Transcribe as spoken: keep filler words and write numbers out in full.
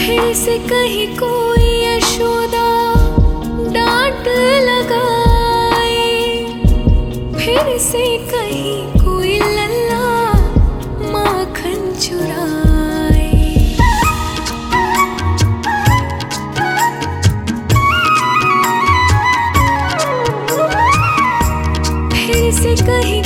फिर से कहीं कोई यशोदा डांट लगाए, फिर से कहीं कोई लल्ला माखन चुराए। फिर से कहीं